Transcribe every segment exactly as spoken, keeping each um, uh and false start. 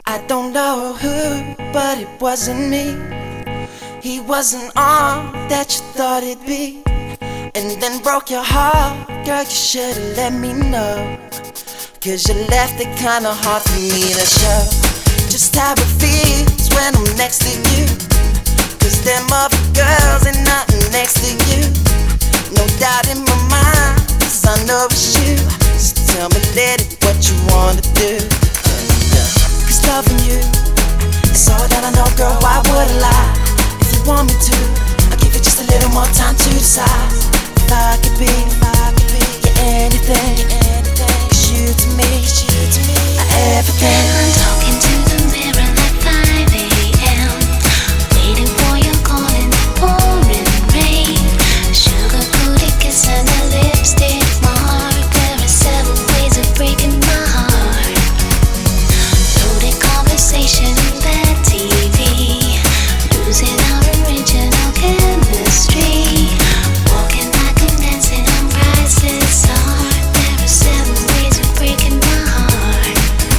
I don't know who, but it wasn't me. He wasn't all that you thought it'd be. And then broke your heart, girl, you should've let me know. Cause you left it kinda hard for me to show just how it feels when I'm next to you. Cause them other girls ain't nothing next to you. No doubt in my mind, cause I know it's you. So tell me, lady, what you wanna do. Cause loving you is all that I know, girl, why would I lie? If you want me to, I'll give you just a little more time to decide. If I could be, if I could be your anything, your anything. Cause you to me, cause you to me are everything. I'm talking to the mirror like five a.m. waiting for your call in the pouring rain. Sugar coated kiss and a lipstick mark. There are seven ways of breaking my heart. Loaded conversation in bad T V, losing our original chemistry. Walking like I'm dancing on priceless art. There are seven ways of breaking my heart.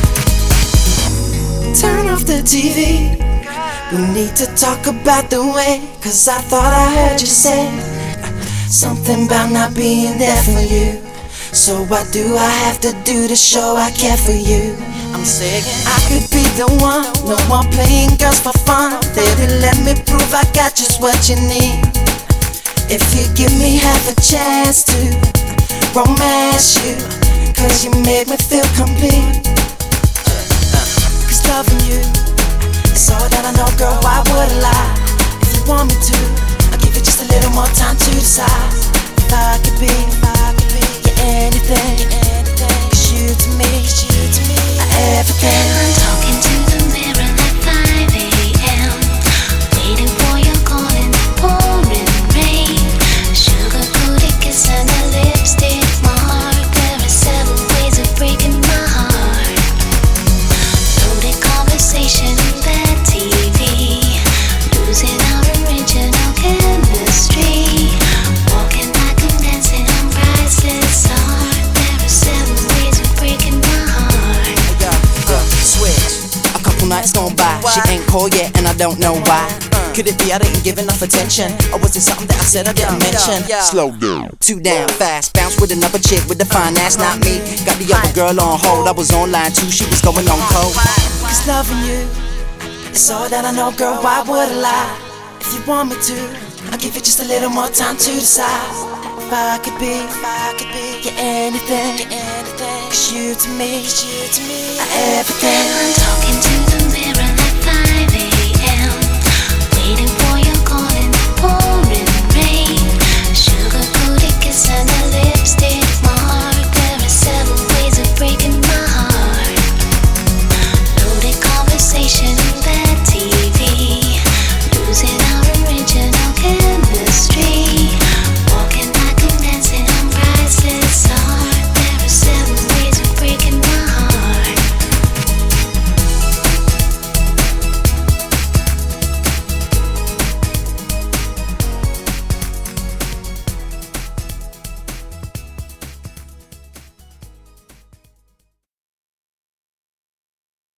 Turn off the T V. We need to talk about the way. Cause I thought I heard you say something about not being there for you. So what do I have to do to show I care for you? I'm saying I could be the one. No more playing girls for fun. Baby, let me prove I got just what you need. If you give me half a chance to romance you, cause you make me feel complete. Cause loving you is all that I know, girl, why would I lie? If you want me to, I'll give you just a little more time to decide. If I could be, if I could be your anything, your anything. Cause you to me, cause you to me are everything. I'm talking to the mirror like five a.m. waiting for your call in the pouring rain. Sugar coated kiss and a lipstick mark. There are seven ways of breaking my heart. Loaded conversation in bad T V, losing our original chemistry. Walking like I'm dancing on priceless art. There are seven ways of breaking my heart. Uh, switch. A couple nights gone by, she ain't called yet and I don't know why. Could it be I didn't give enough attention? Or was it something that I said I didn't mention? Slow down. Too damn fast, bounce with another chick with the fine ass, not me. Got the other girl on hold, I was online too, she was going on cold. Cause loving you is all that I know, girl, why would I lie? If you want me to, I'll give you just a little more time to decide. If I could be, if I could be your anything, your anything. Cause you to me, cause you to me are everything. I'm talking to the mirror